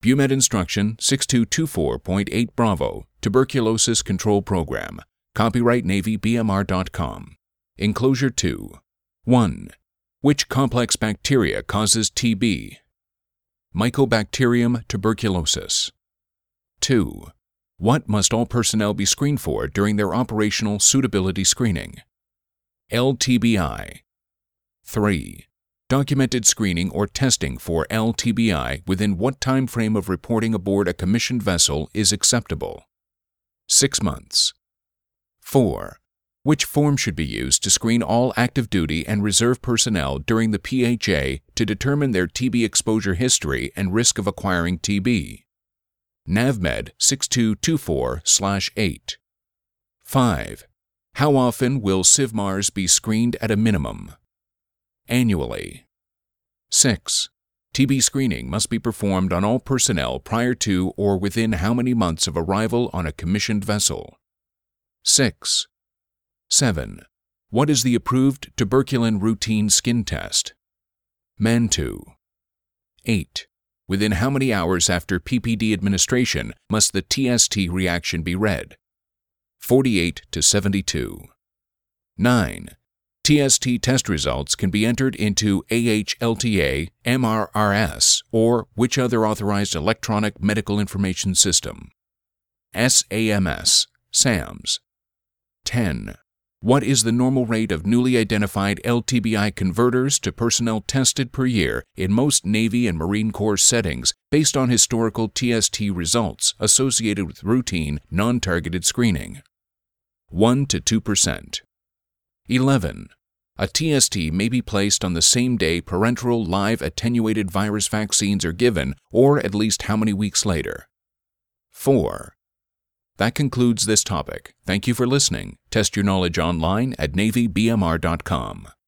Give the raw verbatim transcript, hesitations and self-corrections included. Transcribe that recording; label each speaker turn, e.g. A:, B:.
A: BUMED Instruction six two two four point eight Bravo, Tuberculosis Control Program. Copyright Navy B M R dot com. Enclosure two. one. Which complex bacteria causes T B? Mycobacterium tuberculosis. two. What must all personnel be screened for during their operational suitability screening? L T B I. three. Documented screening or testing for L T B I within what time frame of reporting aboard a commissioned vessel is acceptable? Six months. four. Which form should be used to screen all active duty and reserve personnel during the P H A to determine their T B exposure history and risk of acquiring T B? NAVMED six two two four slash eight. five. How often will CIVMARS be screened at a minimum? Annually. six. T B screening must be performed on all personnel prior to or within how many months of arrival on a commissioned vessel? six. seven. What is the approved tuberculin routine skin test? MANTOO. eight. Within how many hours after P P D administration must the T S T reaction be read? forty-eight to seventy-two. nine. T S T test results can be entered into A H L T A, M R R S, or which other authorized electronic medical information system? S A M S, SAMS. ten. What is the normal rate of newly identified L T B I converters to personnel tested per year in most Navy and Marine Corps settings based on historical T S T results associated with routine, non-targeted screening? one to two percent. eleven. A T S T may be placed on the same day parenteral live attenuated virus vaccines are given, or at least how many weeks later? four. That concludes this topic. Thank you for listening. Test your knowledge online at Navy B M R dot com.